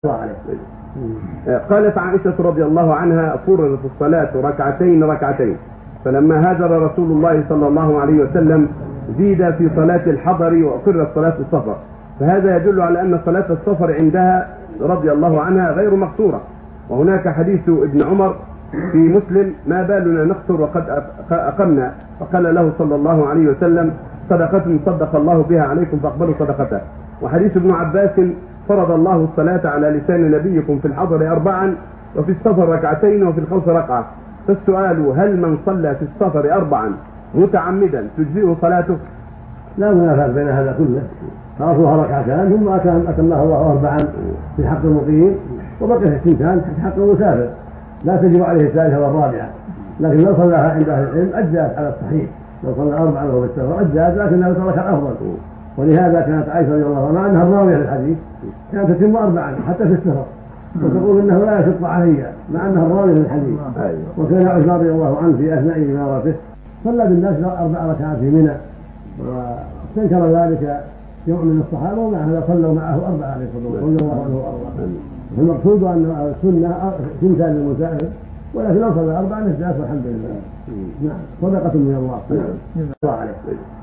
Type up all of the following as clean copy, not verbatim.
الله عليه. قالت عائشة رضي الله عنها: فرضت الصلاة ركعتين فلما هاجر رسول الله صلى الله عليه وسلم زيد في صلاة الحضر وأقرت صلاة السفر، فهذا يدل على أن صلاة السفر عندها رضي الله عنها غير مقصورة. وهناك حديث ابن عمر في مسلم: ما بالنا نقصر وقد أقمنا، فقال له صلى الله عليه وسلم: صدقة صدق الله بها عليكم فاقبلوا صدقته. وحديث ابن عباس: فرض الله الصلاة على لسان نبيكم في الحضر 4 وفي السفر 2 وفي الخوف ركعة. فالسؤال: هل من صلى في السفر 4 متعمدا تجزئه صلاته؟ لا منافاة بين هذا كله، فرضها 2 ثم أتمها الله 4 في حق المقيم، وبقي 2 في حق المسافر، لا تجب عليه الثالثة والرابعة. لكن لو صلىها عند أهل العلم أجزأت على الصحيح، لو صلى 4 وهو في السفر أجزأت، لكنها ترك الأفضل. ولهذا كانت عائشة رضي الله عنها أنها الراوية للحديث كانت تتم 4 حتى في السفر، وتقول إنه لا يشق علي مع أنها الراوية للحديث. وكان عثمان رضي الله عنه في أثناء إمارته صلى بالناس 4 ركعات في منى، واستنكر ذلك يوم من الصحابة، ومع هذا صلوا معه 4 عليه الصلاة والسلام رضي الله عنه وأرضاه. المقصود أن السنة 2 للمسافر، ولكن لو صلى 4 نجزأت والحمد لله. نعم، صدقة من الله. الله عليه.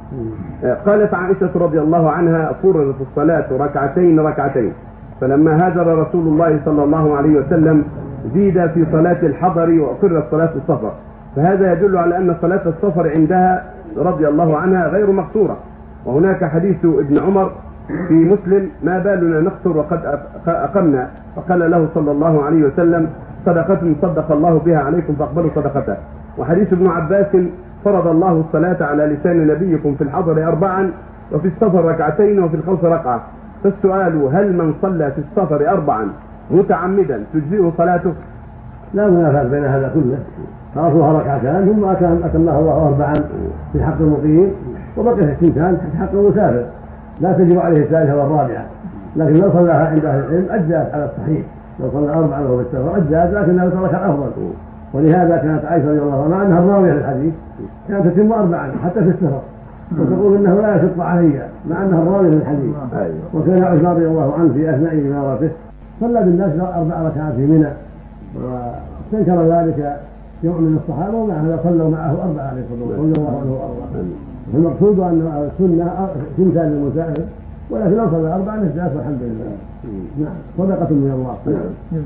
قالت عائشة رضي الله عنها: فرضت الصلاة ركعتين فلما هاجر رسول الله صلى الله عليه وسلم زيد في صلاة الحضر وأقرت صلاة السفر، فهذا يدل على أن صلاة السفر عندها رضي الله عنها غير مقصورة. وهناك حديث ابن عمر في مسلم: ما بالنا نقصر وقد أقمنا، فقال له صلى الله عليه وسلم: صدقة صدق الله بها عليكم فاقبلوا صدقته. وحديث ابن عباس: فرض الله الصلاة على لسان نبيكم في الحضر 4 وفي السفر 2 وفي الخوف ركعة. فالسؤال: هل من صلى في السفر 4 متعمدا تجزئه صلاته؟ لا منافاة بين هذا كله، فرضها 2 ثم أتمها الله 4 في حق المقيم، وبقي 2 في حق المسافر، لا تجب عليه الثالثة والرابعة. لكن لو صلىها عند أهل العلم أجزأت على الصحيح، لو صلى 4 وهو في السفر أجزأت، لكنها ترك الأفضل. ولهذا كانت عائشة رضي الله عنها أنها الراوية للحديث كانت تتم 4 حتى في السفر، وتقول إنه لا يشق علي مع أنها الراوية للحديث. وكان عثمان رضي الله عنه في أثناء إمارته صلى بالناس 4 ركعات في منى، واستنكر ذلك يوم من الصحابة، ومع هذا صلوا معه 4 عليه الصلاة والسلام رضي الله عنه وأرضاه. المقصود أن السنة 2 للمسافر، ولكن لو صلى 4 نجزأت والحمد لله. نعم، صدقة من الله.